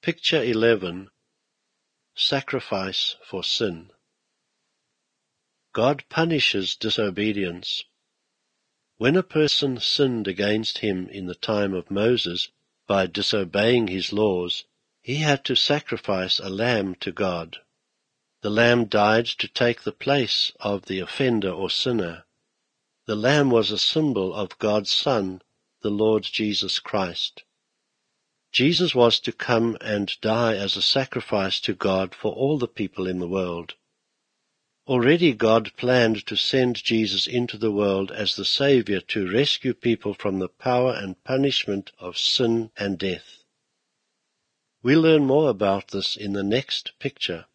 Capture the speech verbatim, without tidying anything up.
Picture eleven. Sacrifice for sin. God punishes disobedience. When a person sinned against him in the time of Moses by disobeying his laws, he had to sacrifice a lamb to God. The lamb died to take the place of the offender or sinner. The lamb was a symbol of God's Son, the Lord Jesus Christ. Jesus was to come and die as a sacrifice to God for all the people in the world. Already God planned to send Jesus into the world as the Saviour to rescue people from the power and punishment of sin and death. We'll learn more about this in the next picture.